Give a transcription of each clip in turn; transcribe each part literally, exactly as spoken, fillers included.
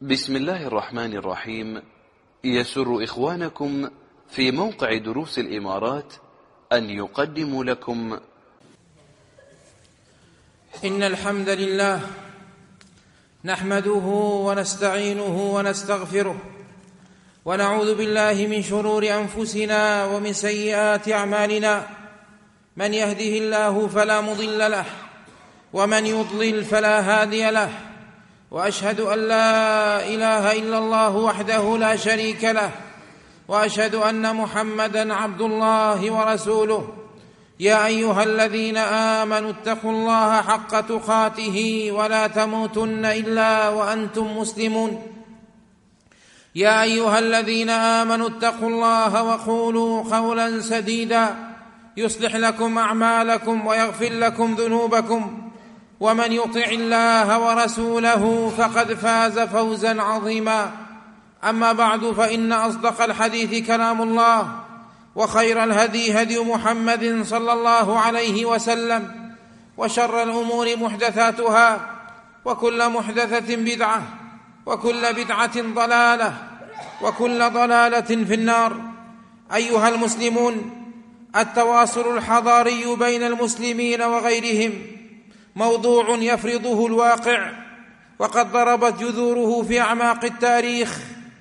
بسم الله الرحمن الرحيم. يسر إخوانكم في موقع دروس الإمارات أن يقدموا لكم إن الحمد لله نحمده ونستعينه ونستغفره ونعوذ بالله من شرور أنفسنا ومن سيئات أعمالنا. من يهده الله فلا مضل له ومن يضلل فلا هادي له، وأشهد أن لا إله إلا الله وحده لا شريك له، وأشهد أن محمدًا عبد الله ورسوله. يا أيها الذين آمنوا اتقوا الله حق تقاته ولا تموتن إلا وأنتم مسلمون. يا أيها الذين آمنوا اتقوا الله وقولوا قولا سديدا يصلح لكم أعمالكم ويغفر لكم ذنوبكم، ومن يطع الله ورسوله فقد فاز فوزا عظيما. أما بعد، فإن أصدق الحديث كلام الله، وخير الهدي هدي محمد صلى الله عليه وسلم، وشر الأمور محدثاتها، وكل محدثة بدعة، وكل بدعة ضلالة، وكل ضلالة في النار. أيها المسلمون، التواصل الحضاري بين المسلمين وغيرهم موضوع يفرضه الواقع، وقد ضربت جذوره في أعماق التاريخ،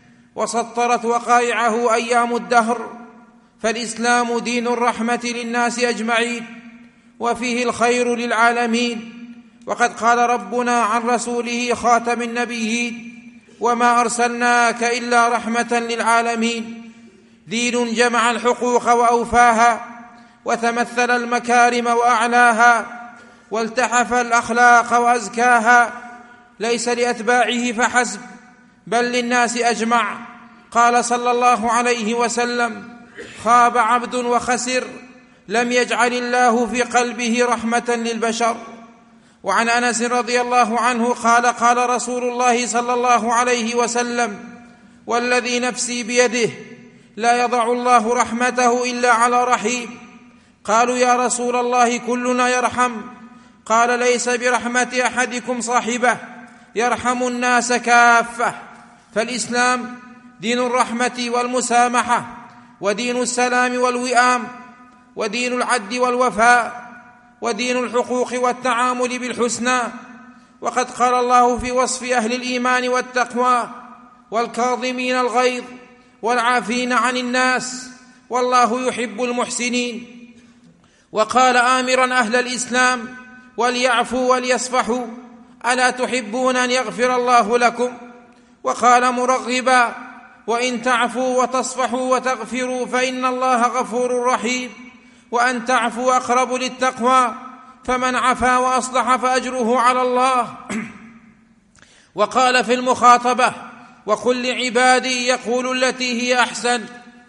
وسطرت وقائعه أيام الدهر. فالإسلام دين الرحمة للناس أجمعين، وفيه الخير للعالمين. وقد قال ربنا عن رسوله خاتم النبيين: وما أرسلناك إلا رحمة للعالمين. دين جمع الحقوق وأوفاها، وتمثل المكارم وأعلاها، والتحف الأخلاق وأزكاها، ليس لأتباعه فحسب بل للناس أجمع. قال صلى الله عليه وسلم: خاب عبد وخسر لم يجعل الله في قلبه رحمة للبشر. وعن أنس رضي الله عنه قال: قال رسول الله صلى الله عليه وسلم: والذي نفسي بيده لا يضع الله رحمته إلا على رحيم. قالوا: يا رسول الله كلنا يرحم. قال: ليس برحمة أحدكم صاحبه، يرحم الناس كافة. فالإسلام دين الرحمة والمسامحة، ودين السلام والوئام، ودين العدل والوفاء، ودين الحقوق والتعامل بالحسنى. وقد قال الله في وصف أهل الإيمان والتقوى: والكاظمين الغيظ والعافين عن الناس والله يحب المحسنين. وقال آمرا أهل الإسلام: وليعفوا وليصفحوا، ألا تحبون أن يغفر الله لكم؟ وقال مرغبا: وإن تعفوا وتصفحوا وتغفروا فإن الله غفور رحيم، وأن تعفوا أقرب للتقوى، فمن عفا وأصلح فأجره على الله. وقال في المخاطبة: وقل لعبادي يقولوا التي هي أحسن،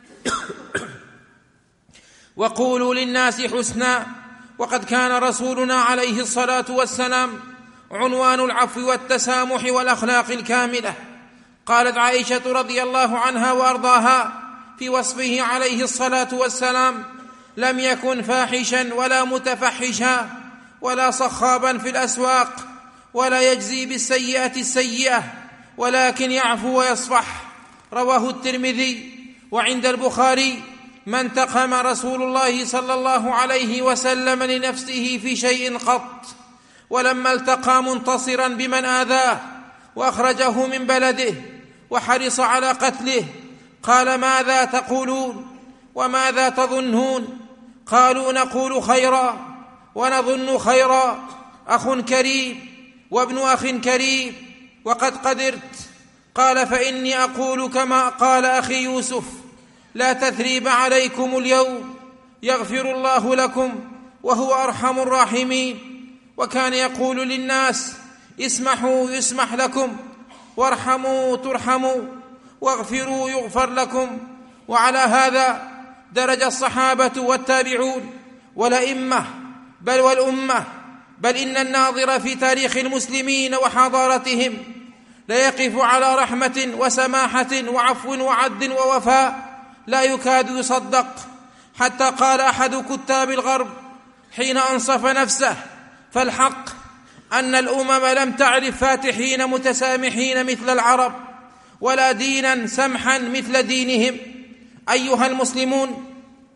وقولوا للناس حسنا. وقد كان رسولنا عليه الصلاة والسلام عنوان العفو والتسامح والأخلاق الكاملة. قالت عائشة رضي الله عنها وأرضاها في وصفه عليه الصلاة والسلام: لم يكن فاحشا ولا متفحشا ولا صخابا في الأسواق، ولا يجزي بالسيئة السيئة، ولكن يعفو ويصفح. رواه الترمذي. وعند البخاري: ما انتقم رسول الله صلى الله عليه وسلم لنفسه في شيء قط، ولما التقى منتصرا بمن آذاه وأخرجه من بلده وحرص على قتله قال: ماذا تقولون وماذا تظنون؟ قالوا: نقول خيرا ونظن خيرا، أخ كريم وابن أخ كريم، وقد قدرت. قال: فإني أقول كما قال أخي يوسف: لا تثريب عليكم اليوم، يغفر الله لكم وهو أرحم الراحمين. وكان يقول للناس: اسمحوا يسمح لكم، وارحموا ترحموا، واغفروا يغفر لكم. وعلى هذا درج الصحابة والتابعون والأئمة بل والأمة. بل إن الناظر في تاريخ المسلمين وحضارتهم ليقف على رحمة وسماحة وعفو وعدل ووفاء لا يكاد يصدق. حتى قال أحد كتاب الغرب حين أنصف نفسه: فالحق أن الأمم لم تعرف فاتحين متسامحين مثل العرب، ولا دينا سمحا مثل دينهم. أيها المسلمون،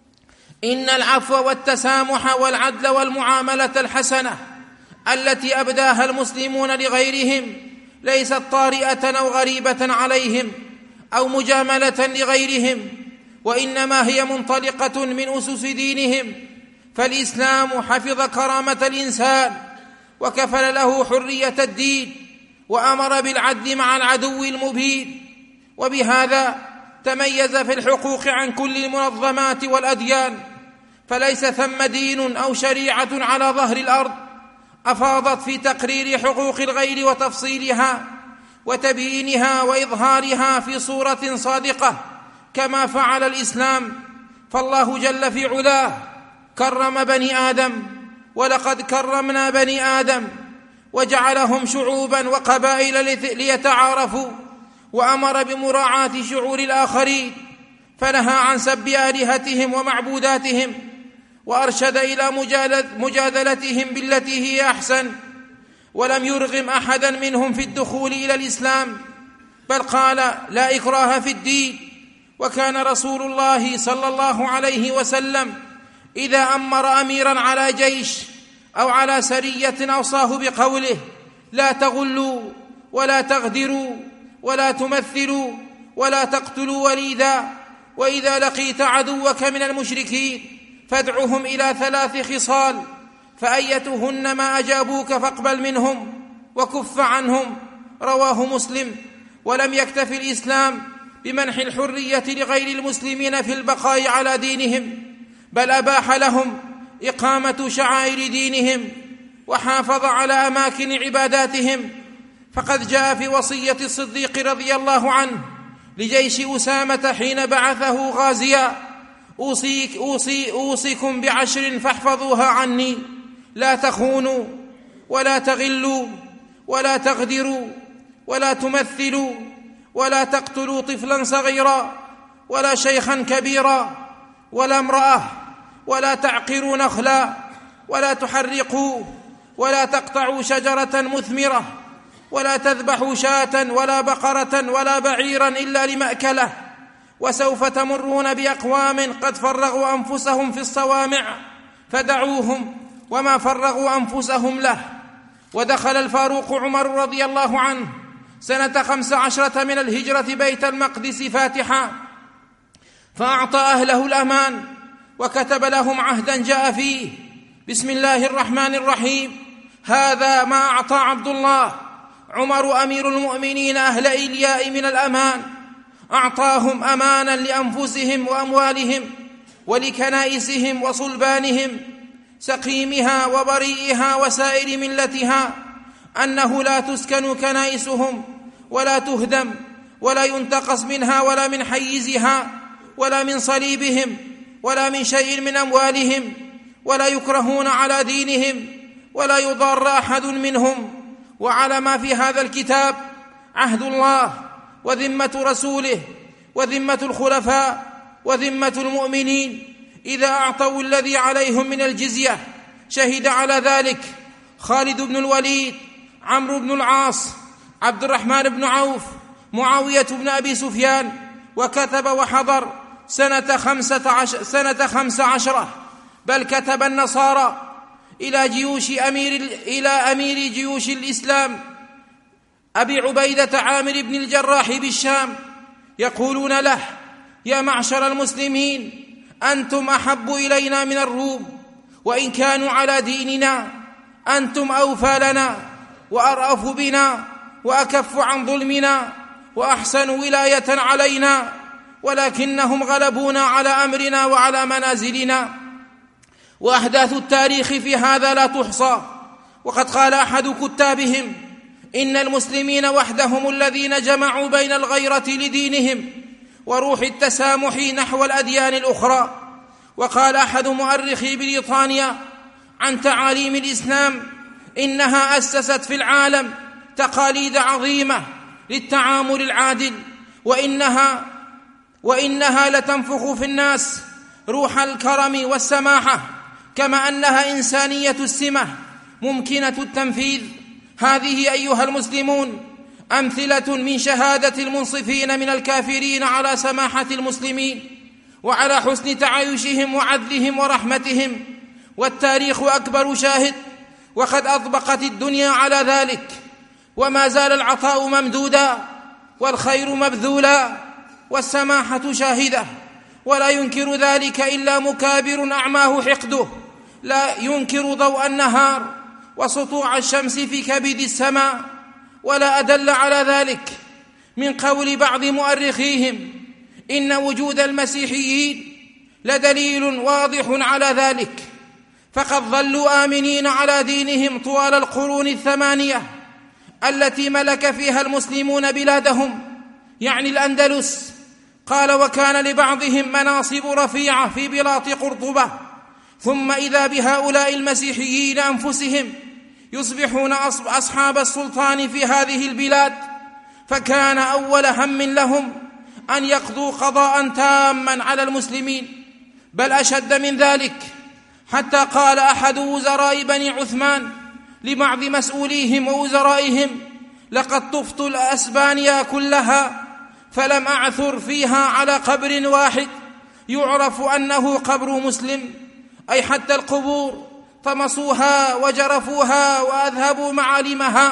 إن العفو والتسامح والعدل والمعاملة الحسنة التي أبداها المسلمون لغيرهم ليست طارئة أو غريبة عليهم أو مجاملة لغيرهم، وإنما هي منطلقة من أسس دينهم. فالإسلام حفظ كرامة الإنسان وكفل له حرية الدين، وأمر بالعدل مع العدو المبين، وبهذا تميز في الحقوق عن كل المنظمات والأديان. فليس ثم دين أو شريعة على ظهر الأرض أفاضت في تقرير حقوق الغير وتفصيلها وتبيينها وإظهارها في صورة صادقة كما فعل الإسلام. فالله جل في علاه كرم بني آدم، ولقد كرمنا بني آدم، وجعلهم شعوبا وقبائل ليتعارفوا، وأمر بمراعاة شعور الآخرين، فنهى عن سب آلهتهم ومعبوداتهم، وأرشد إلى مجادلتهم بالتي هي أحسن، ولم يرغم أحدا منهم في الدخول إلى الإسلام، بل قال: لا إكراه في الدين. وكان رسول الله صلى الله عليه وسلم إذا أمر أميرا على جيش أو على سرية أوصاه بقوله: لا تغلوا ولا تغدروا ولا تمثلوا ولا تقتلوا وليدا، وإذا لقيت عدوك من المشركين فادعهم إلى ثلاث خصال، فأيتهن ما أجابوك فاقبل منهم وكف عنهم. رواه مسلم. ولم يكتف الإسلام بمنح الحرية لغير المسلمين في البقاء على دينهم، بل أباح لهم إقامة شعائر دينهم، وحافظ على أماكن عباداتهم. فقد جاء في وصية الصديق رضي الله عنه لجيش أسامة حين بعثه غازيا: أوصيك أوصي أوصيكم بعشر فاحفظوها عني: لا تخونوا ولا تغلوا ولا تغدروا ولا تمثلوا ولا تقتلوا طفلا صغيرا ولا شيخا كبيرا ولا امرأة، ولا تعقروا نخلا ولا تحرقوا ولا تقطعوا شجرة مثمرة، ولا تذبحوا شاة ولا بقرة ولا بعيرا إلا لمأكله. وسوف تمرون بأقوام قد فرغوا أنفسهم في الصوامع فدعوهم وما فرغوا أنفسهم له. ودخل الفاروق عمر رضي الله عنه سنة خمس عشرة من الهجرة بيت المقدس فاتحا، فأعطى أهله الأمان وكتب لهم عهدا جاء فيه: بسم الله الرحمن الرحيم، هذا ما أعطى عبد الله عمر أمير المؤمنين أهل إلياء من الأمان، أعطاهم أمانا لأنفسهم وأموالهم ولكنائسهم وصلبانهم، سقيمها وبريئها وسائر ملتها، أنه لا تسكن كنائسهم ولا تهدم ولا ينتقص منها ولا من حيزها ولا من صليبهم ولا من شيء من أموالهم، ولا يكرهون على دينهم ولا يضار أحد منهم. وعلى ما في هذا الكتاب عهد الله وذمة رسوله وذمة الخلفاء وذمة المؤمنين إذا أعطوا الذي عليهم من الجزية. شهد على ذلك خالد بن الوليد، عمرو بن العاص، عبد الرحمن بن عوف، معاوية بن أبي سفيان. وكتب وحضر سنة خمسة عشر سنة خمس عشرة، بل كتب النصارى إلى جيوش أمير إلى أمير جيوش الإسلام أبي عبيدة عامر بن الجراح بالشام، يقولون له: يا معشر المسلمين، أنتم أحب إلينا من الروم، وإن كانوا على ديننا أنتم أوفى لنا وأرأف بنا وأكف عن ظلمنا وأحسن ولاية علينا، ولكنهم غلبونا على أمرنا وعلى منازلنا. وأحداث التاريخ في هذا لا تحصى. وقد قال أحد كتابهم: إن المسلمين وحدهم الذين جمعوا بين الغيرة لدينهم وروح التسامح نحو الأديان الأخرى. وقال أحد مؤرخي بريطانيا عن تعاليم الإسلام: إنها أسست في العالم تقاليد عظيمة للتعامل العادل، وإنها وإنها لتنفخ في الناس روح الكرم والسماحة، كما أنها إنسانية السمة ممكنة التنفيذ. هذه أيها المسلمون أمثلة من شهادة المنصفين من الكافرين على سماحة المسلمين وعلى حسن تعايشهم وعدلهم ورحمتهم، والتاريخ أكبر شاهد، وقد أطبقت الدنيا على ذلك، وما زال العطاء ممدودا والخير مبذولا والسماحة شاهدة، ولا ينكر ذلك إلا مكابر أعماه حقده، لا ينكر ضوء النهار وسطوع الشمس في كبد السماء. ولا أدل على ذلك من قول بعض مؤرخيهم إن وجود المسيحيين لدليل واضح على ذلك، فقد ظلوا آمنين على دينهم طوال القرون الثمانية التي ملك فيها المسلمون بلادهم، يعني الأندلس. قال: وكان لبعضهم مناصب رفيعة في بلاط قرطبة، ثم إذا بهؤلاء المسيحيين أنفسهم يصبحون أصحاب السلطان في هذه البلاد، فكان أول هم لهم أن يقضوا قضاء تاما على المسلمين، بل أشد من ذلك، حتى قال أحد وزراء بني عثمان لبعض مسؤوليهم ووزرائهم: لقد طفت الأسبانيا كلها فلم أعثر فيها على قبر واحد يعرف أنه قبر مسلم، أي حتى القبور طمسوها وجرفوها وأذهبوا معالمها.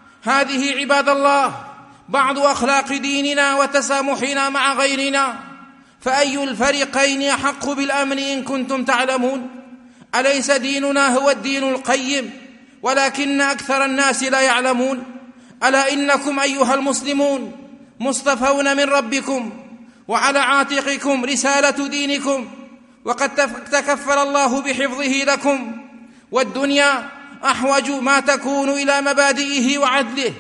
هذه عباد الله بعض أخلاق ديننا وتسامحنا مع غيرنا، فأي الفريقين أحق بالأمن إن كنتم تعلمون؟ أليس ديننا هو الدين القيم؟ ولكن أكثر الناس لا يعلمون. ألا إنكم أيها المسلمون مصطفون من ربكم، وعلى عاتقكم رسالة دينكم، وقد تكفل الله بحفظه لكم، والدنيا أحوج ما تكون إلى مبادئه وعدله،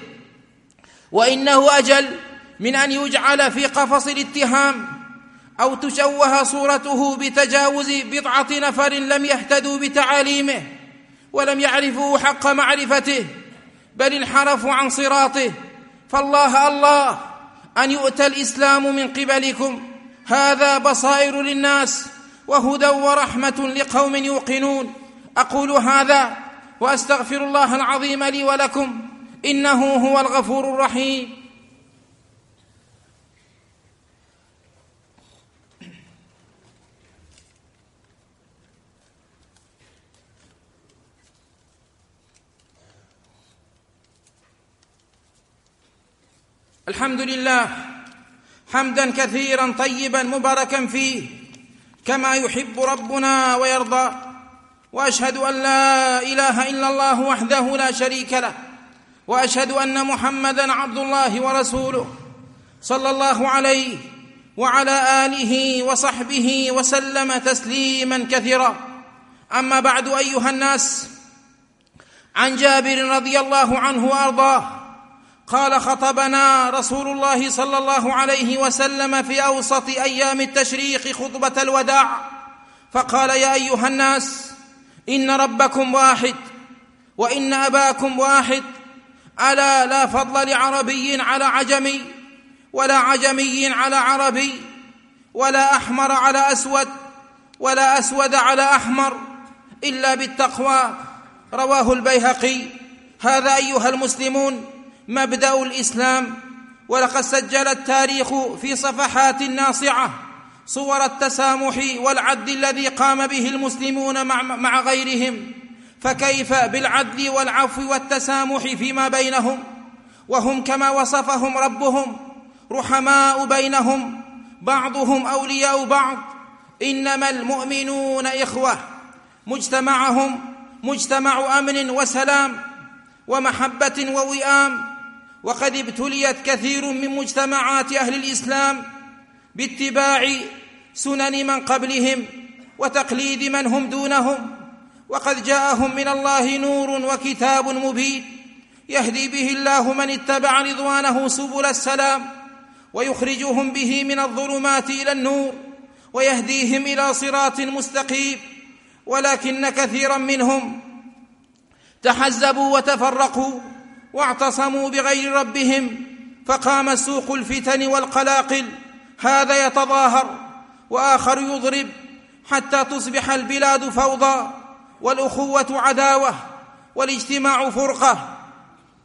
وإنه أجل من أن يجعل في قفص الاتهام أو تشوه صورته بتجاوز بضعة نفر لم يهتدوا بتعاليمه ولم يعرفوا حق معرفته، بل انحرفوا عن صراطه. فالله الله أن يؤتى الإسلام من قبلكم، هذا بصائر للناس وهدى ورحمة لقوم يوقنون. أقول هذا وأستغفر الله العظيم لي ولكم، إنه هو الغفور الرحيم. الحمد لله حمدا كثيرا طيبا مباركا فيه كما يحب ربنا ويرضى، وأشهد أن لا إله إلا الله وحده لا شريك له، وأشهد أن محمدا عبد الله ورسوله صلى الله عليه وعلى آله وصحبه وسلم تسليما كثيرا. أما بعد أيها الناس، عن جابر رضي الله عنه وأرضاه قال: خطبنا رسول الله صلى الله عليه وسلم في أوسط أيام التشريق خطبة الوداع، فقال: يا أيها الناس، إن ربكم واحد، وإن أباكم واحد، ألا لا فضل لعربي على عجمي، ولا عجمي على عربي، ولا أحمر على أسود، ولا أسود على أحمر، إلا بالتقوى. رواه البيهقي. هذا أيها المسلمون مبدأ الإسلام، ولقد سجل التاريخ في صفحات ناصعة صور التسامح والعدل الذي قام به المسلمون مع, مع غيرهم، فكيف بالعدل والعفو والتسامح فيما بينهم، وهم كما وصفهم ربهم رحماء بينهم، بعضهم أولياء بعض، إنما المؤمنون إخوة. مجتمعهم مجتمع أمن وسلام ومحبة ووئام، وقد ابتليت كثير من مجتمعات أهل الإسلام باتباع سنن من قبلهم وتقليد من هم دونهم، وقد جاءهم من الله نور وكتاب مبين يهدي به الله من اتبع رضوانه سبل السلام، ويخرجهم به من الظلمات إلى النور، ويهديهم إلى صراط مستقيم. ولكن كثيرا منهم تحزبوا وتفرقوا واعتصموا بغير ربهم، فقام سوق الفتن والقلاقل، هذا يتظاهر وآخر يضرب، حتى تصبح البلاد فوضى، والأخوة عداوة، والاجتماع فرقة.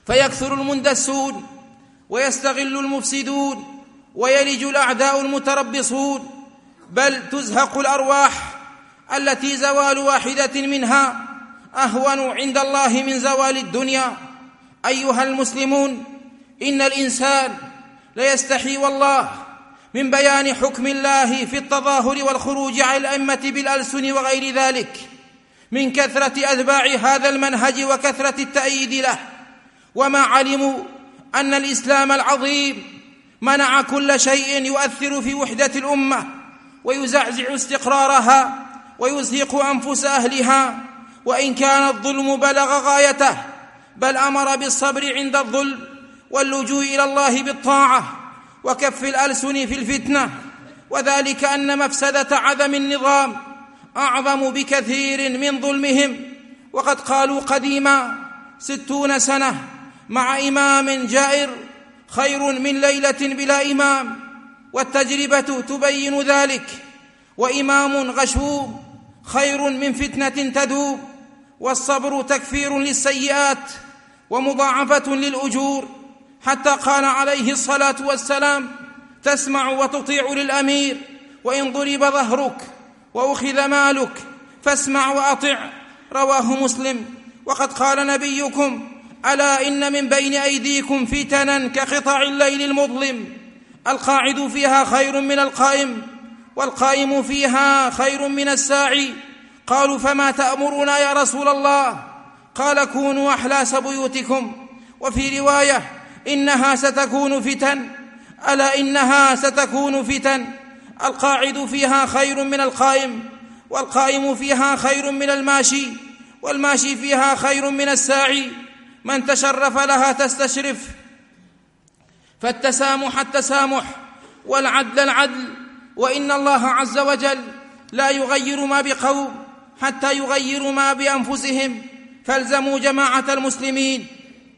فيكثر المندسون ويستغل المفسدون ويلج الأعداء المتربصون، بل تزهق الأرواح التي زوال واحدة منها أهون عند الله من زوال الدنيا. أيها المسلمون، إن الإنسان ليستحي والله من بيان حكم الله في التظاهر والخروج على الأئمة بالألسن وغير ذلك من كثرة أتباع هذا المنهج وكثرة التأييد له، وما علموا أن الإسلام العظيم منع كل شيء يؤثر في وحدة الأمة ويزعزع استقرارها ويزهق أنفس أهلها، وإن كان الظلم بلغ غايته، بل أمر بالصبر عند الظلم واللجوء إلى الله بالطاعة وكف الألسن في الفتنة، وذلك أن مفسدة عدم النظام أعظم بكثير من ظلمهم. وقد قالوا قديما: ستون سنة مع إمام جائر خير من ليلة بلا إمام، والتجربة تبين ذلك. وإمام غشوم خير من فتنة تدوب، والصبر تكفير للسيئات ومضاعفة للأجور، حتى قال عليه الصلاة والسلام: تسمع وتطيع للأمير وإن ضرب ظهرك وأخذ مالك فاسمع وأطع. رواه مسلم. وقد قال نبيكم: ألا إن من بين أيديكم فتنا كقطع الليل المظلم، القاعد فيها خير من القائم، والقائم فيها خير من الساعي. قالوا: فما تأمرنا يا رسول الله؟ قال: كونوا أحلاس بيوتكم. وفي رواية: إنها ستكون فتن، ألا إنها ستكون فتن، القاعد فيها خير من القائم، والقائم فيها خير من الماشي، والماشي فيها خير من الساعي. من تشرف لها تستشرف. فالتسامح التسامح، والعدل العدل، وإن الله عز وجل لا يغير ما بقوم حتى يغيروا ما بأنفسهم. فالزموا جماعة المسلمين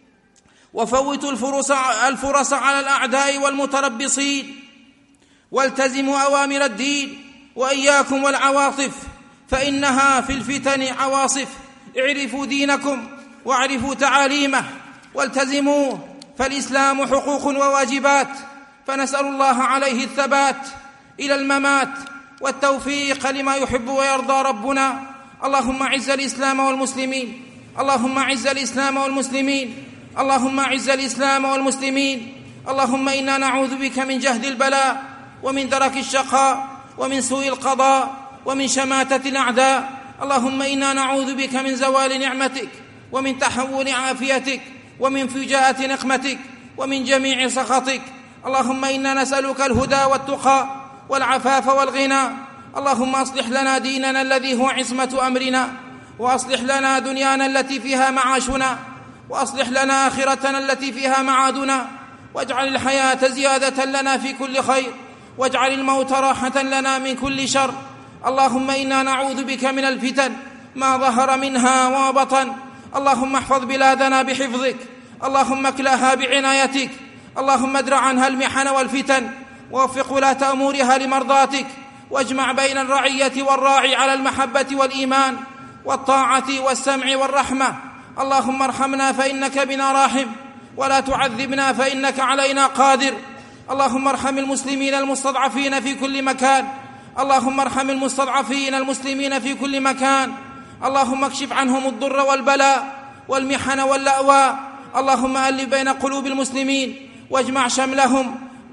وفوتوا الفرص, الفرص على الأعداء والمتربصين، والتزموا أوامر الدين، وإياكم والعواطف، فإنها في الفتن عواصف. اعرفوا دينكم واعرفوا تعاليمه والتزموه، فالإسلام حقوق وواجبات، فنسأل الله عليه الثبات إلى الممات والتوفيق لما يحب ويرضى ربنا. اللهم أعز الإسلام والمسلمين، اللهم أعز الإسلام والمسلمين، اللهم أعز الإسلام والمسلمين. اللهم إنا نعوذ بك من جهد البلاء ومن درك الشقاء ومن سوء القضاء ومن شماتة الأعداء. اللهم إنا نعوذ بك من زوال نعمتك ومن تحول عافيتك ومن فجاءة نقمتك ومن جميع سخطك. اللهم إنا نسألك الهدى والتقى والعفاف والغنى. اللهم أصلح لنا ديننا الذي هو عصمة أمرنا، وأصلح لنا دنيانا التي فيها معاشنا، وأصلح لنا آخرتنا التي فيها معادنا، واجعل الحياة زيادة لنا في كل خير، واجعل الموت راحة لنا من كل شر. اللهم إنا نعوذ بك من الفتن ما ظهر منها وبطن. اللهم احفظ بلادنا بحفظك، اللهم اكلها بعنايتك، اللهم ادرع عنها المحن والفتن، ووفق ولاة أمورها لمرضاتك، واجمع بين الرعية والراعي على المحبة والإيمان والطاعة والسمع والرحمة. اللهم ارحمنا فإنك بنا راحم، ولا تعذبنا فإنك علينا قادر. اللهم ارحم المسلمين المستضعفين في كل مكان، اللهم ارحم المستضعفين المسلمين في كل مكان. اللهم اكشف عنهم الضر والبلاء والمحن واللأواء. اللهم ألف بين قلوب المسلمين واجمع شملهم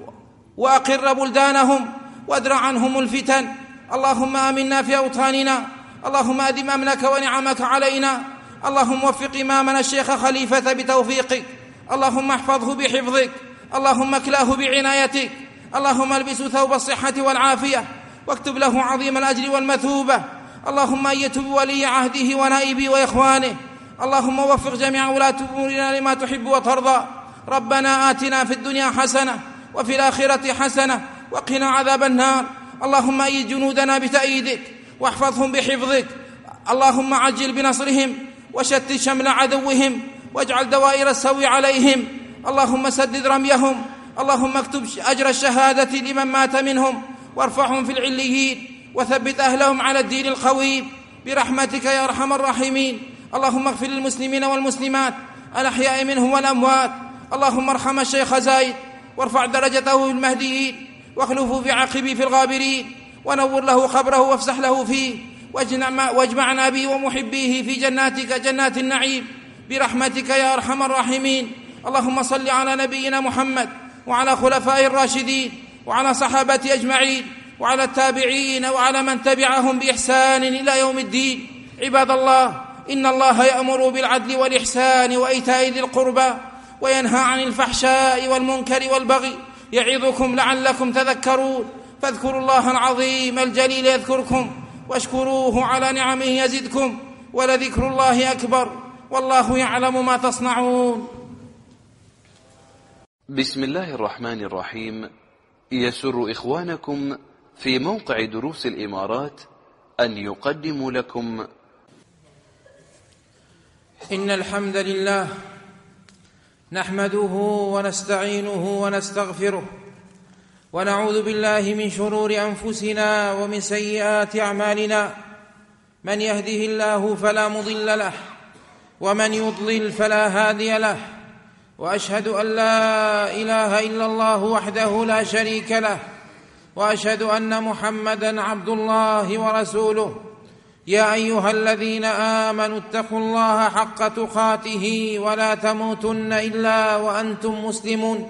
وأقر بلدانهم وادرع عنهم الفتن. اللهم آمنا في أوطاننا، اللهم أدم أمنك ونعمك علينا. اللهم وفق إمامنا الشيخ خليفة بتوفيقك، اللهم احفظه بحفظك، اللهم اكلاه بعنايتك، اللهم البسه ثوب الصحة والعافية، واكتب له عظيم الأجر والمثوبة. اللهم أيت بولي عهده ونائبه وإخوانه. اللهم وفق جميع ولاة أمورنا لما تحب وترضى. ربنا آتنا في الدنيا حسنة وفي الآخرة حسنة وقنا عذاب النار. اللهم أيد جنودنا بتأييدك واحفظهم بحفظك. اللهم عجل بنصرهم وشتت شمل عدوهم، واجعل دوائر السوء عليهم. اللهم سدد رميهم، اللهم اكتب أجر الشهادة لمن مات منهم، وارفعهم في العليين، وثبت أهلهم على الدين القويم برحمتك يا أرحم الراحمين. اللهم اغفر للمسلمين والمسلمات الأحياء منهم والأموات. اللهم ارحم الشيخ زايد وارفع درجته في المهديين واخلفه في عقبه في الغابرين ونور له قبره وافسح له فيه واجمعنا به ومحبيه في جناتك جنات النعيم برحمتك يا أرحم الراحمين. اللهم صل على نبينا محمد وعلى خلفائه الراشدين وعلى صحابته أجمعين وعلى التابعين وعلى من تبعهم بإحسان إلى يوم الدين. عباد الله، إن الله يأمر بالعدل والإحسان وإيتاء ذي القربى وينهى عن الفحشاء والمنكر والبغي يعظكم لعلكم تذكرون. فاذكروا الله العظيم الجليل يذكركم واشكروه على نعمه يزدكم ولذكر الله أكبر والله يعلم ما تصنعون. بسم الله الرحمن الرحيم. يسر إخوانكم في موقع دروس الإمارات أن يقدموا لكم إن الحمد لله نحمده ونستعينه ونستغفره ونعوذ بالله من شرور أنفسنا ومن سيئات أعمالنا. من يهده الله فلا مضل له ومن يضلل فلا هادي له، وأشهد أن لا إله إلا الله وحده لا شريك له، وأشهد أن محمدًا عبد الله ورسوله. يا أيها الذين آمنوا اتقوا الله حق تقاته ولا تموتن إلا وأنتم مسلمون.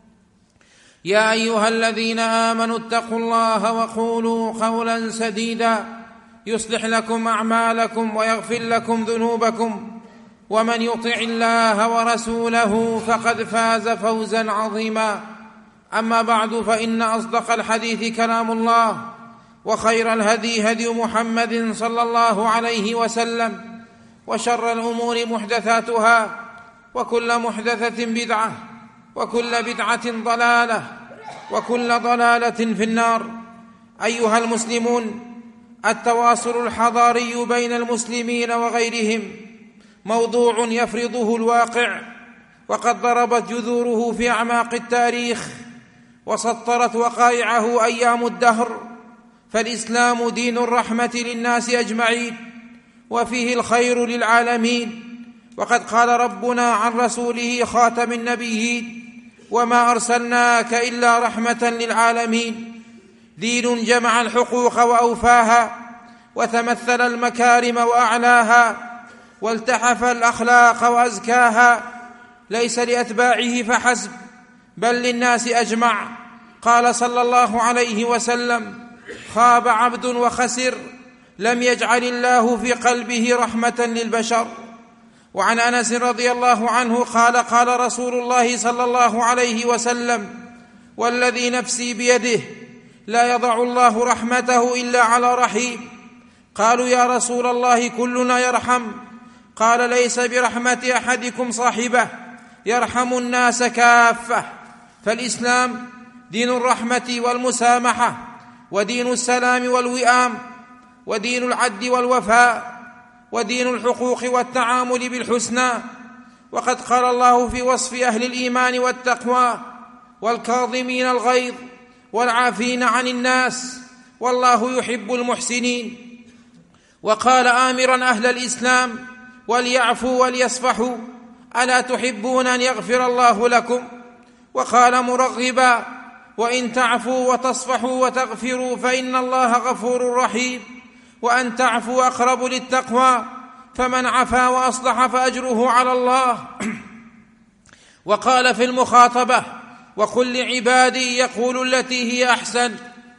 يا أيها الذين آمنوا اتقوا الله وقولوا قولا سديدا يصلح لكم أعمالكم ويغفر لكم ذنوبكم، ومن يطع الله ورسوله فقد فاز فوزا عظيما. أما بعد، فإن أصدق الحديث كلام الله، وخير الهدي هدي محمد صلى الله عليه وسلم، وشر الأمور محدثاتها، وكل محدثة بدعة، وكل بدعة ضلالة، وكل ضلالة في النار. أيها المسلمون، التواصل الحضاري بين المسلمين وغيرهم موضوع يفرضه الواقع، وقد ضربت جذوره في أعماق التاريخ وسطرت وقائعه أيام الدهر. فالإسلام دين الرحمة للناس أجمعين، وفيه الخير للعالمين. وقد قال ربنا عن رسوله خاتم النبيين: وما أرسلناك إلا رحمة للعالمين. دين جمع الحقوق وأوفاها، وتمثل المكارم وأعلاها، والتحف الأخلاق وأزكاها، ليس لأتباعه فحسب بل للناس أجمع. قال صلى الله عليه وسلم: خاب عبد وخسر لم يجعل الله في قلبه رحمة للبشر. وعن أنس رضي الله عنه قال: قال رسول الله صلى الله عليه وسلم: والذي نفسي بيده لا يضع الله رحمته إلا على رحيم. قالوا: يا رسول الله كلنا يرحم. قال: ليس برحمة أحدكم صاحبه، يرحم الناس كافة. فالإسلام دين الرحمة والمسامحة، ودين السلام والوئام، ودين العدل والوفاء، ودين الحقوق والتعامل بالحسنى. وقد قال الله في وصف أهل الإيمان والتقوى: والكاظمين الغيظ والعافين عن الناس والله يحب المحسنين. وقال آمرا أهل الإسلام: وليعفوا وليصفحوا، ألا تحبون أن يغفر الله لكم؟ وقال مرغبا: وإن تعفوا وتصفحوا وتغفروا فإن الله غفور رحيم، وأن تعفوا أقرب للتقوى، فمن عفا وأصلح فأجره على الله. وقال في المخاطبة: وقل لعبادي يقولوا التي هي أحسن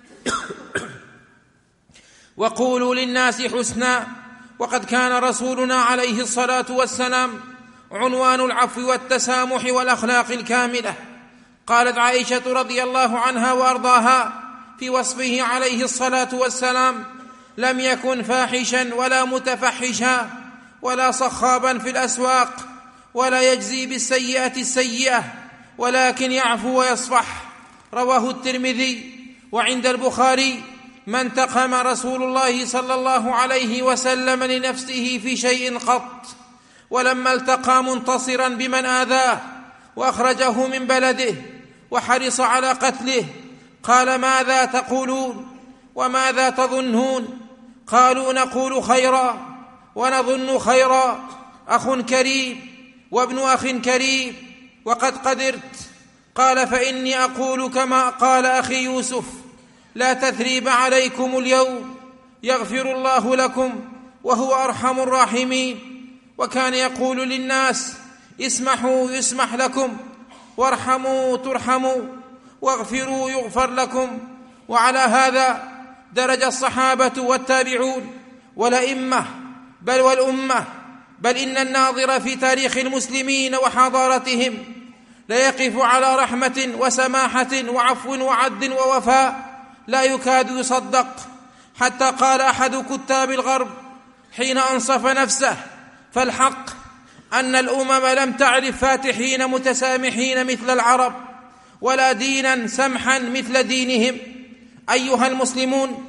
وقولوا للناس حسنا. وقد كان رسولنا عليه الصلاة والسلام عنوان العفو والتسامح والأخلاق الكاملة. قالت عائشة رضي الله عنها وأرضاها في وصفه عليه الصلاة والسلام: لم يكن فاحشا ولا متفحشا ولا صخابا في الأسواق، ولا يجزي بالسيئة السيئة، ولكن يعفو ويصفح. رواه الترمذي. وعند البخاري: ما انتقم رسول الله صلى الله عليه وسلم لنفسه في شيء قط، ولما التقى منتصرا بمن آذاه وأخرجه من بلده وحرص على قتله قال: ماذا تقولون وماذا تظنون؟ قالوا: نقول خيرا ونظن خيرا، أخ كريم وابن أخ كريم وقد قدرت. قال: فإني أقول كما قال أخي يوسف: لا تثريب عليكم اليوم، يغفر الله لكم وهو أرحم الراحمين. وكان يقول للناس: اسمحوا يسمح لكم، وارحموا ترحموا، واغفروا يغفر لكم. وعلى هذا درج الصحابة والتابعون والأئمة بل والأمة، بل إن الناظر في تاريخ المسلمين وحضارتهم ليقف على رحمة وسماحة وعفو وعدل ووفاء لا يكاد يصدق. حتى قال أحد كتاب الغرب حين أنصف نفسه: فالحق أن الأمم لم تعرف فاتحين متسامحين مثل العرب، ولا دينا سمحا مثل دينهم. أيها المسلمون،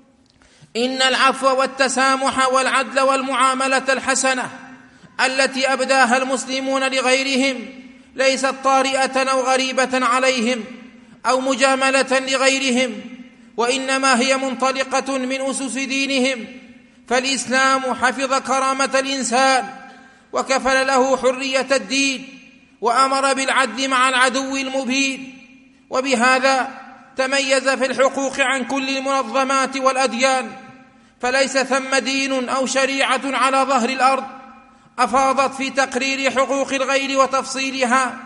إن العفو والتسامح والعدل والمعاملة الحسنة التي أبداها المسلمون لغيرهم ليست طارئة أو غريبة عليهم أو مجاملة لغيرهم، وإنما هي منطلقة من أسس دينهم. فالإسلام حفظ كرامة الإنسان وكفل له حرية الدين، وأمر بالعدل مع العدو المبين، وبهذا تميز في الحقوق عن كل المنظمات والأديان. فليس ثم دين أو شريعة على ظهر الأرض أفاضت في تقرير حقوق الغير وتفصيلها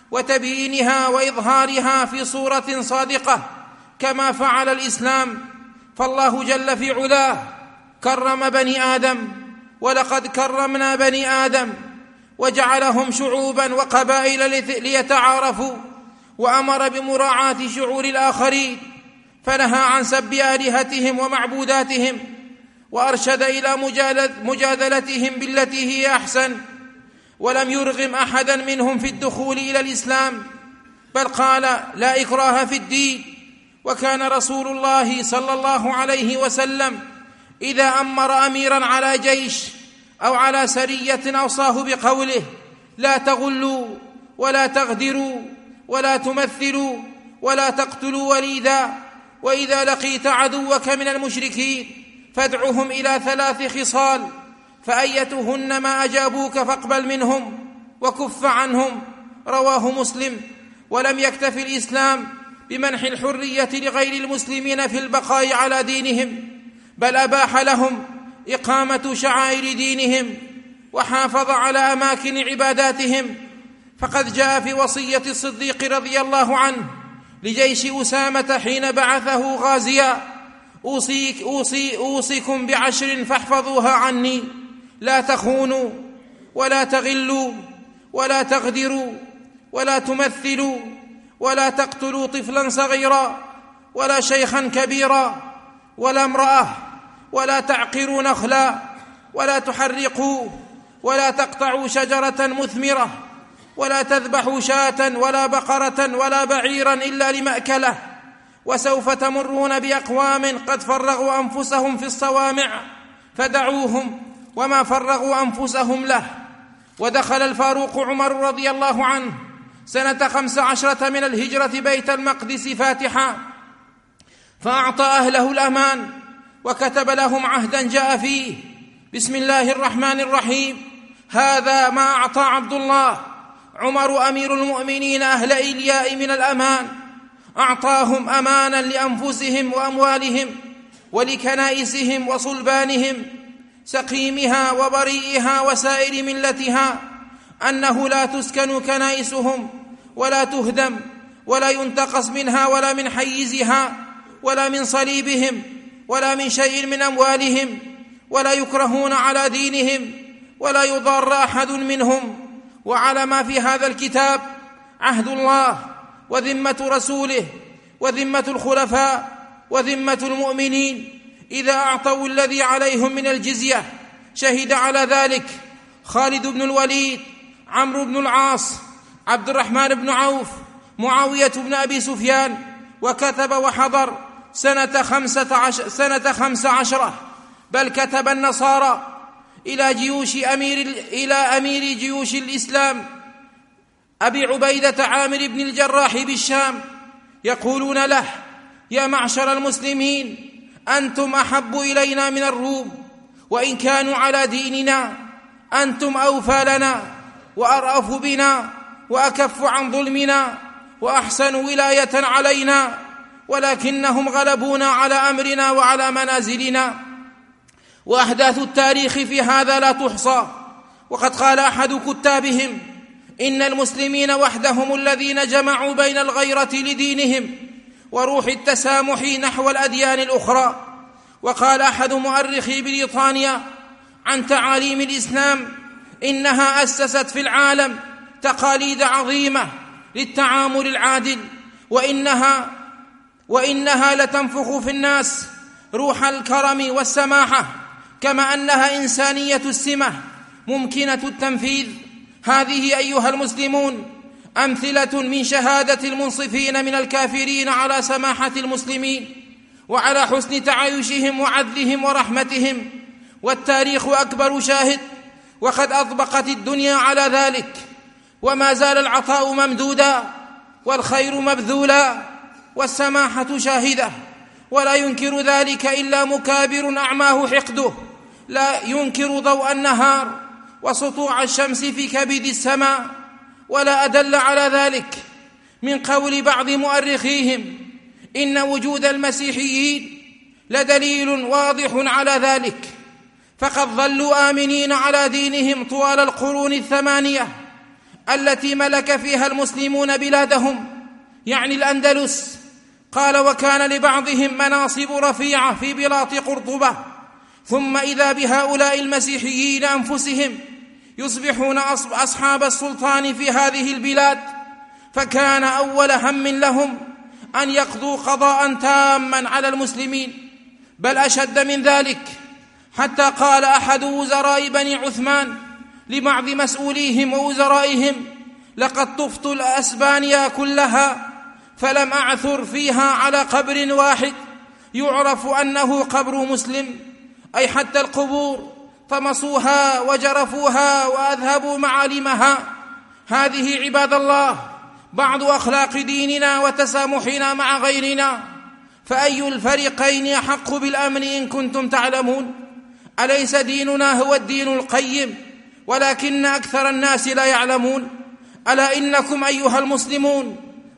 وتبيينها وإظهارها في صورة صادقة كما فعل الإسلام. فالله جل في علاه كرم بني آدم، ولقد كرمنا بني آدم، وجعلهم شعوبا وقبائل ليتعارفوا، وأمر بمراعاة شعور الآخرين، فنهى عن سب آلهتهم ومعبوداتهم، وأرشد إلى مجادلتهم بالتي هي أحسن، ولم يرغم أحدا منهم في الدخول إلى الإسلام، بل قال: لا إكراه في الدين. وكان رسول الله صلى الله عليه وسلم إذا أمر أميرا على جيش أو على سرية أوصاه بقوله: لا تغلوا ولا تغدروا ولا تمثلوا ولا تقتلوا وليدا، وإذا لقيت عدوك من المشركين فادعهم إلى ثلاث خصال، فأيتهن ما أجابوك فاقبل منهم وكف عنهم. رواه مسلم. ولم يكتف الإسلام بمنح الحرية لغير المسلمين في البقاء على دينهم، بل أباح لهم إقامة شعائر دينهم، وحافظ على أماكن عباداتهم. فقد جاء في وصية الصديق رضي الله عنه لجيش أسامة حين بعثه غازيا: أوصيك أوصي أوصيكم بعشر فاحفظوها عني: لا تخونوا ولا تغلوا ولا تغدروا ولا تمثلوا ولا تقتلوا طفلا صغيرا ولا شيخا كبيرا ولا امرأة، ولا تعقروا نخلا ولا تحرقوا ولا تقطعوا شجرة مثمرة ولا تذبحوا شاة ولا بقرة ولا بعيرا إلا لمأكله. وسوف تمرون بأقوام قد فرغوا أنفسهم في الصوامع فدعوهم وما فرغوا أنفسهم له. ودخل الفاروق عمر رضي الله عنه سنة خمس عشرة من الهجرة بيت المقدس فاتحا، فأعطى أهله الأمان وكتب لهم عهدا جاء فيه: بسم الله الرحمن الرحيم، هذا ما أعطى عبد الله عمر أمير المؤمنين أهل إلياء من الأمان، أعطاهم أمانا لأنفسهم وأموالهم ولكنائسهم وصلبانهم، سقيمها وبريئها وسائر ملتها، أنه لا تسكن كنائسهم ولا تهدم ولا ينتقص منها ولا من حيزها ولا من صليبهم ولا من شيء من أموالهم، ولا يكرهون على دينهم ولا يضار أحد منهم. وعلى ما في هذا الكتاب عهد الله وذمة رسوله وذمة الخلفاء وذمة المؤمنين إذا أعطوا الذي عليهم من الجزية. شهد على ذلك خالد بن الوليد، عمرو بن العاص، عبد الرحمن بن عوف، معاوية بن أبي سفيان. وكتب وحضر سنة خمسة عشر سنة خمس عشرة، بل كتب النصارى إلى جيوش أمير إلى أمير جيوش الإسلام أبي عبيدة عامر بن الجراح بالشام، يقولون له: يا معشر المسلمين، أنتم أحب إلينا من الروم، وإن كانوا على ديننا أنتم أوفى لنا، وأرأف بنا وأكف عن ظلمنا وأحسن ولاية علينا، ولكنهم غلبونا على أمرنا وعلى منازلنا. وأحداث التاريخ في هذا لا تحصى، وقد قال أحد كتابهم: إن المسلمين وحدهم الذين جمعوا بين الغيرة لدينهم وروح التسامح نحو الأديان الأخرى. وقال أحد مؤرخي بريطانيا عن تعاليم الإسلام: إنها أسست في العالم تقاليد عظيمة للتعامل العادل، وإنها, وإنها لتنفخ في الناس روح الكرم والسماحة، كما أنها إنسانية السمة ممكنة التنفيذ. هذه أيها المسلمون أمثلة من شهادة المنصفين من الكافرين على سماحة المسلمين وعلى حسن تعايشهم وعدلهم ورحمتهم، والتاريخ أكبر شاهد، وقد أطبقت الدنيا على ذلك، وما زال العطاء ممدودا والخير مبذولا والسماحة شاهدة، ولا ينكر ذلك إلا مكابر أعماه حقده، لا ينكر ضوء النهار وسطوع الشمس في كبد السماء. ولا أدل على ذلك من قول بعض مؤرخيهم إن وجود المسيحيين لدليل واضح على ذلك، فقد ظلوا آمنين على دينهم طوال القرون الثمانية التي ملك فيها المسلمون بلادهم، يعني الأندلس. قال: وكان لبعضهم مناصب رفيعة في بلاط قرطبة، ثم إذا بهؤلاء المسيحيين أنفسهم يصبحون أصحاب السلطان في هذه البلاد، فكان أول هم لهم أن يقضوا قضاء تاما على المسلمين، بل أشد من ذلك، حتى قال أحد وزراء بني عثمان لبعض مسؤوليهم ووزرائهم: لقد طفت الأسبانيا كلها فلم أعثر فيها على قبر واحد يعرف أنه قبر مسلم، أي حتى القبور طمسوها وجرفوها وأذهبوا معالمها. هذه عباد الله بعض أخلاق ديننا وتسامحنا مع غيرنا، فأي الفريقين أحق بالأمن إن كنتم تعلمون؟ أليس ديننا هو الدين القيم؟ ولكن أكثر الناس لا يعلمون. ألا إنكم أيها المسلمون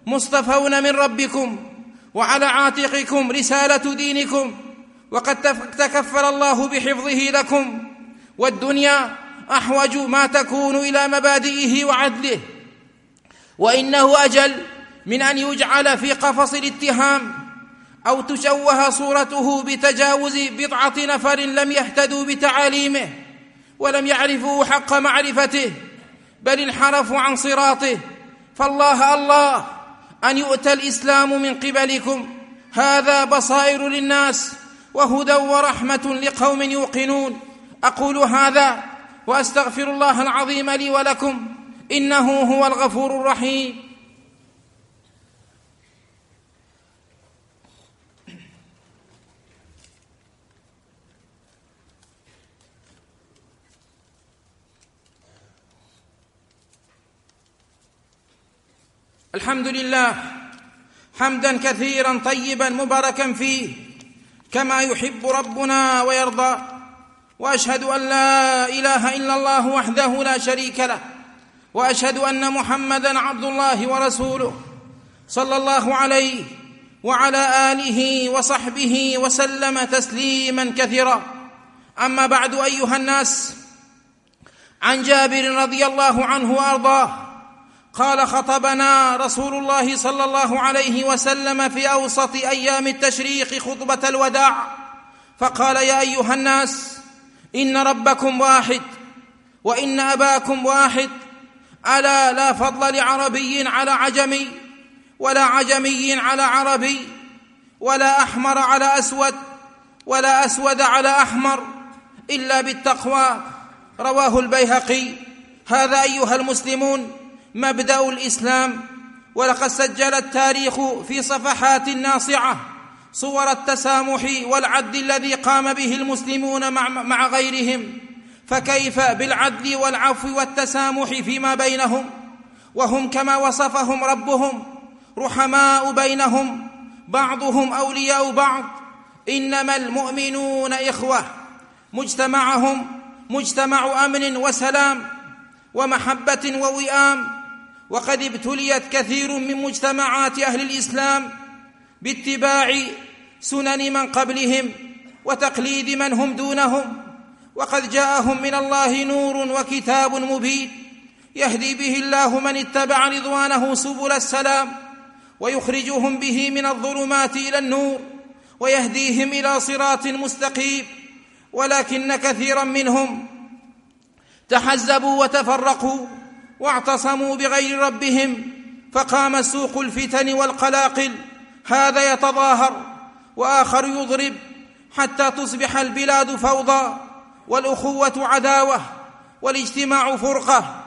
مصطفون من ربكم، وعلى عاتقكم رسالة دينكم، وقد تكفل الله بحفظه لكم، والدنيا أحوج ما تكون إلى مبادئه وعدله، وإنه أجل من أن يجعل في قفص الاتهام أو تشوه صورته بتجاوز بضعة نفر لم يهتدوا بتعاليمه ولم يعرفوا حق معرفته، بل انحرفوا عن صراطه. فالله الله أن يؤتى الإسلام من قبلكم، هذا بصائر للناس وهدى ورحمة لقوم يوقنون. أقول هذا وأستغفر الله العظيم لي ولكم، إنه هو الغفور الرحيم. الحمد لله حمدا كثيرا طيبا مباركا فيه كما يحب ربنا ويرضى، وأشهد أن لا إله إلا الله وحده لا شريك له، وأشهد أن محمدا عبد الله ورسوله صلى الله عليه وعلى آله وصحبه وسلم تسليما كثيرا. أما بعد أيها الناس، عن جابر رضي الله عنه وأرضاه قال: خطبنا رسول الله صلى الله عليه وسلم في أوسط أيام التشريق خطبة الوداع، فقال: يا أيها الناس، إن ربكم واحد، وإن أباكم واحد، ألا لا فضل لعربي على عجمي، ولا عجمي على عربي، ولا أحمر على أسود، ولا أسود على أحمر، إلا بالتقوى. رواه البيهقي. هذا أيها المسلمون مبدأ الإسلام، ولقد سجل التاريخ في صفحات ناصعة صور التسامح والعدل الذي قام به المسلمون مع غيرهم، فكيف بالعدل والعفو والتسامح فيما بينهم وهم كما وصفهم ربهم رحماء بينهم، بعضهم أولياء بعض، إنما المؤمنون إخوة، مجتمعهم مجتمع أمن وسلام. ومحبة ووئام. وقد ابتليت كثير من مجتمعات أهل الإسلام باتباع سنن من قبلهم وتقليد من هم دونهم، وقد جاءهم من الله نور وكتاب مبين يهدي به الله من اتبع رضوانه سبل السلام، ويخرجهم به من الظلمات إلى النور، ويهديهم إلى صراط مستقيم. ولكن كثيرا منهم تحزبوا وتفرقوا واعتصموا بغير ربهم، فقام سوق الفتن والقلاقل، هذا يتظاهر وآخر يضرب، حتى تصبح البلاد فوضى، والأخوة عداوة، والاجتماع فرقة،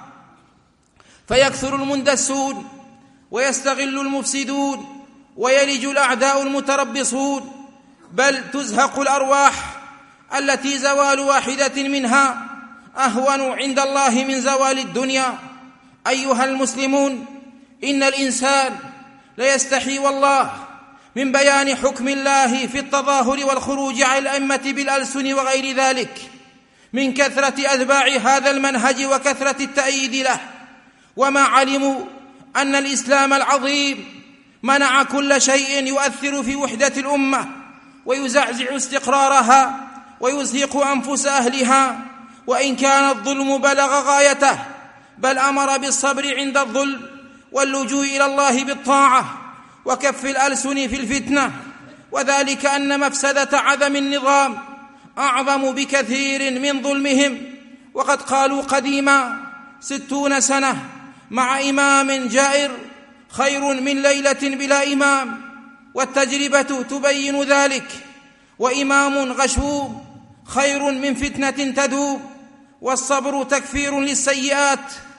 فيكثر المندسون ويستغل المفسدون ويلج الأعداء المتربصون، بل تزهق الأرواح التي زوال واحدة منها أهون عند الله من زوال الدنيا. أيها المسلمون، إن الإنسان ليستحي والله من بيان حكم الله في التظاهر والخروج على الأئمة بالألسن وغير ذلك، من كثرة أتباع هذا المنهج وكثرة التأييد له، وما علموا أن الإسلام العظيم منع كل شيء يؤثر في وحدة الأمة ويزعزع استقرارها ويزهق أنفس أهلها، وإن كان الظلم بلغ غايته، بل أمر بالصبر عند الظلم واللجوء إلى الله بالطاعة وكف الألسن في الفتنة، وذلك أن مفسدة عدم النظام أعظم بكثير من ظلمهم. وقد قالوا قديما: ستون سنة مع إمام جائر خير من ليلة بلا إمام، والتجربة تبين ذلك. وإمام غشوم خير من فتنة تدوب، والصبر تكفير للسيئات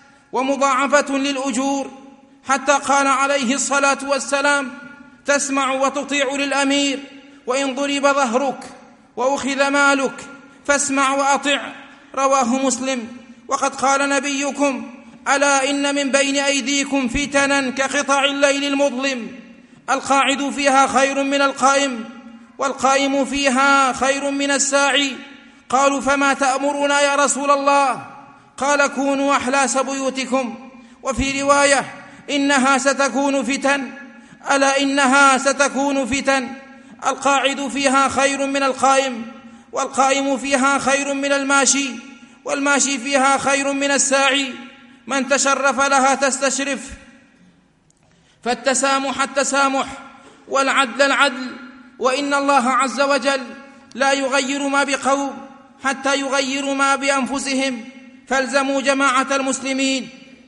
ومضاعفة للأجور، حتى قال عليه الصلاة والسلام: تسمع وتطيع للأمير وإن ضرب ظهرك وأخذ مالك فاسمع وأطع، رواه مسلم. وقد قال نبيكم: ألا إن من بين أيديكم فتنا كقطع الليل المظلم، القاعد فيها خير من القائم، والقائم فيها خير من الساعي. قالوا: فما تأمرنا يا رسول الله؟ قال: كونوا أحلاس بيوتكم. وفي رواية: إنها ستكون فتن، ألا إنها ستكون فتن، القاعد فيها خير من القائم، والقائم فيها خير من الماشي، والماشي فيها خير من الساعي. من تشرف لها تستشرف، فالتسامح التسامح، والعدل العدل. وإن الله عز وجل لا يغير ما بقوم حتى يغيروا ما بأنفسهم، فالزموا جماعة المسلمين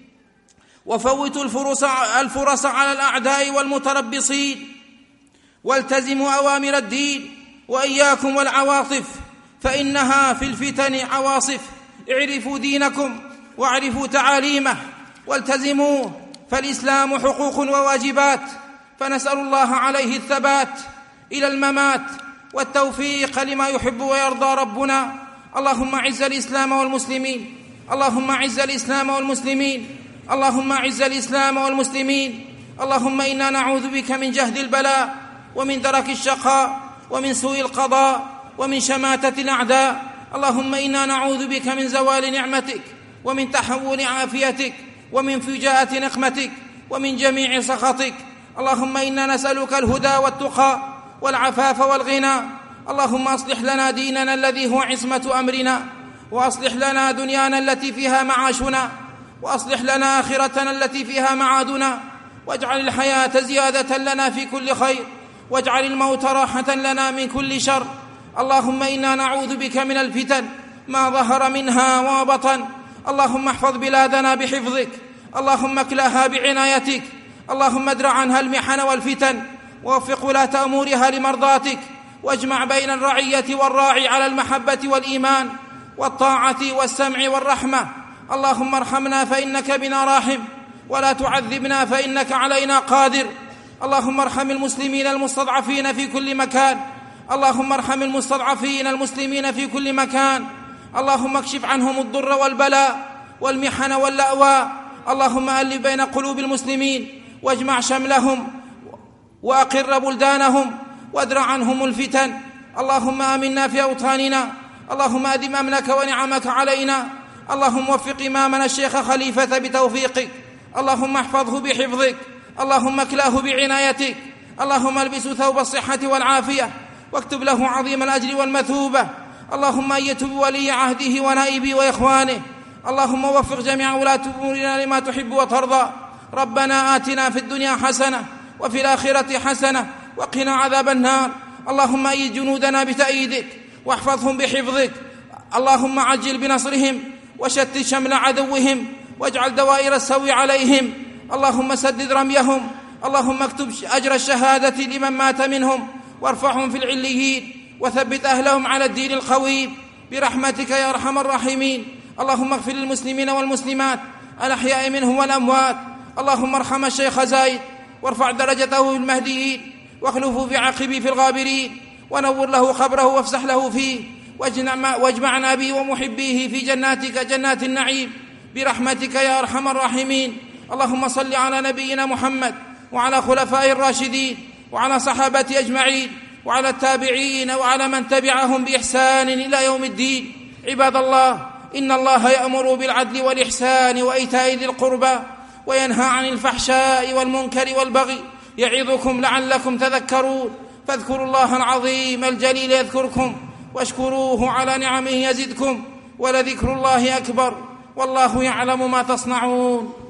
وفوتوا الفرص, الفرص على الأعداء والمتربصين، والتزموا أوامر الدين، وإياكم والعواطف، فإنها في الفتن عواصف. اعرفوا دينكم واعرفوا تعاليمه والتزموه، فالإسلام حقوق وواجبات، فنسأل الله عليه الثبات إلى الممات والتوفيق لما يحب ويرضى ربنا. اللهم أعز الإسلام والمسلمين، اللهم أعز الإسلام والمسلمين، اللهم أعز الإسلام والمسلمين. اللهم إنا نعوذ بك من جهد البلاء ومن درك الشقاء ومن سوء القضاء ومن شماتة الأعداء. اللهم إنا نعوذ بك من زوال نعمتك ومن تحول عافيتك ومن فجاءة نقمتك ومن جميع سخطك. اللهم إنا نسألك الهدى والتقى والعفاف والغنى. اللهم أصلح لنا ديننا الذي هو عصمة أمرنا، وأصلح لنا دنيانا التي فيها معاشنا، وأصلح لنا آخرتنا التي فيها معادنا، واجعل الحياة زيادة لنا في كل خير، واجعل الموت راحة لنا من كل شر. اللهم إنا نعوذ بك من الفتن ما ظهر منها وما بطن. اللهم احفظ بلادنا بحفظك، اللهم اكلها بعنايتك، اللهم ادرع عنها المحن والفتن، ووفق ولاة أمورها لمرضاتك، واجمع بين الرعية والراعي على المحبة والإيمان والطاعة والسمع والرحمة. اللهم ارحمنا فإنك بنا راحم، ولا تعذبنا فإنك علينا قادر. اللهم ارحم المسلمين المستضعفين في كل مكان، اللهم ارحم المستضعفين المسلمين في كل مكان. اللهم اكشف عنهم الضر والبلاء والمحن واللأواء. اللهم ألف بين قلوب المسلمين واجمع شملهم وأقر بلدانهم وادرع عنهم الفتن. اللهم آمنا في أوطاننا، اللهم أدم أمنك ونعمك علينا، اللهم وفق إمامنا الشيخ خليفة بتوفيقك، اللهم احفظه بحفظك، اللهم اكلاه بعنايتك، اللهم البسه ثوب الصحة والعافية، واكتب له عظيم الأجر والمثوبة. اللهم أيت بولي عهده ونائبه وإخوانه، اللهم وفق جميع ولاة أمورنا لما تحب وترضى. ربنا آتنا في الدنيا حسنة وفي الآخرة حسنة وقنا عذاب النار. اللهم أيد جنودنا بتأييدك واحفظهم بحفظك، اللهم عجل بنصرهم وشتت شمل عدوهم واجعل دوائر السوء عليهم. اللهم سدد رميهم، اللهم اكتب أجر الشهادة لمن مات منهم وارفعهم في العليين وثبت أهلهم على الدين القويم برحمتك يا أرحم الراحمين. اللهم اغفر للمسلمين والمسلمات الأحياء منهم والأموات. اللهم ارحم الشيخ زايد وارفع درجته في المهديين واخلفه في عقبه في الغابرين، ونور له خبره وافسح له فيه، واجمعنا به ومحبيه في جناتك جنات النعيم برحمتك يا أرحم الراحمين. اللهم صل على نبينا محمد وعلى خلفائه الراشدين وعلى صحابته أجمعين وعلى التابعين وعلى من تبعهم بإحسان إلى يوم الدين. عباد الله، إن الله يأمر بالعدل والإحسان وإيتاء ذي القربى وينهى عن الفحشاء والمنكر والبغي، يعظكم لعلكم تذكرون. فاذكروا الله العظيم الجليل يذكركم، واشكروه على نعمه يزدكم، ولذكر الله أكبر، والله يعلم ما تصنعون.